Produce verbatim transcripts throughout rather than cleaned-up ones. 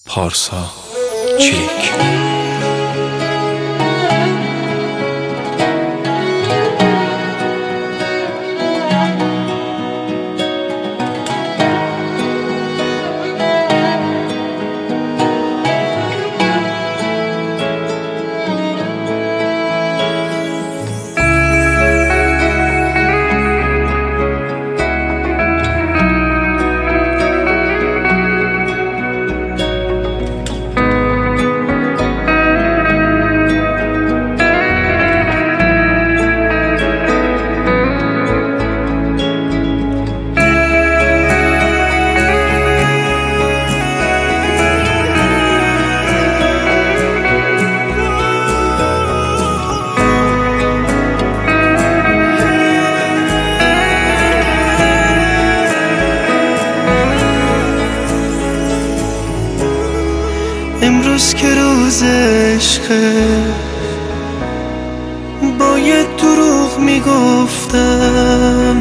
پارسا چریک. امروز که روز عشقه باید دروغ میگفتم،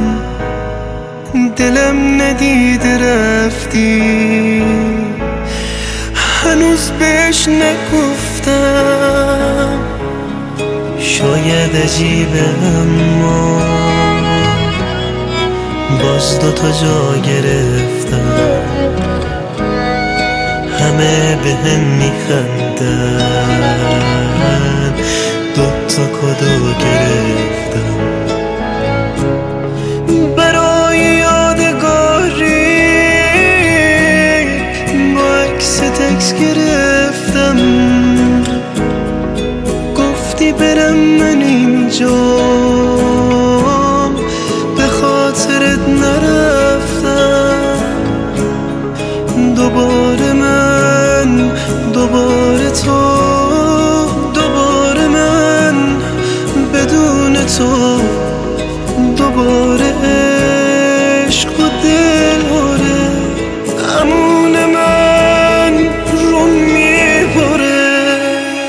دلم ندیده رفتی هنوز بهش نگفتم. شاید عجیبه اما باز دوتا جا گرفتم، همه به هم میخندن، دوتا کدو گرفتم. برای یادگاری با عکس تکس گرفتم، گفتی برم من اینجام به خاطرت نرفتم. دوباره من دوباره تو، دوباره من بدون تو، دوباره عشق و دلهوره امون من رو میبره.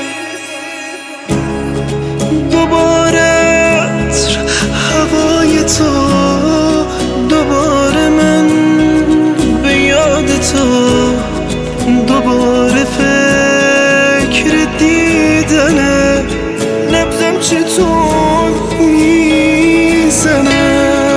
دوباره عطر هوای تو، دوباره من به یاد تو، دوباره فکر دیدنه نبضم چطور میزنه.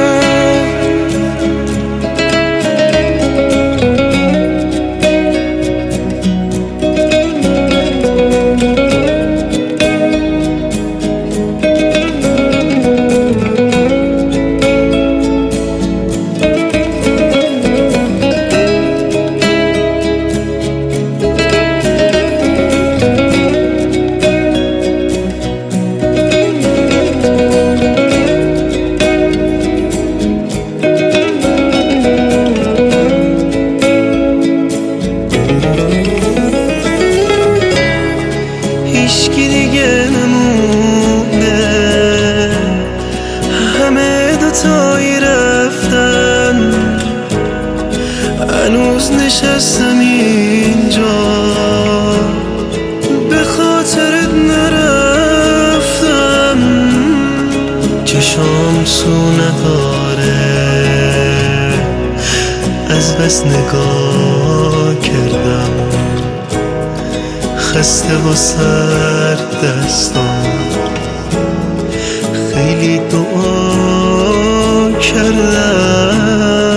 هیچکی دیگه نمونه، همه دوتایی رفتن، هنوز نشستم اینجا به خاطرت نرفتم. چشام سو نداره از بس نگاه کردم، خسته و سر دستم خیلی دعا کردم.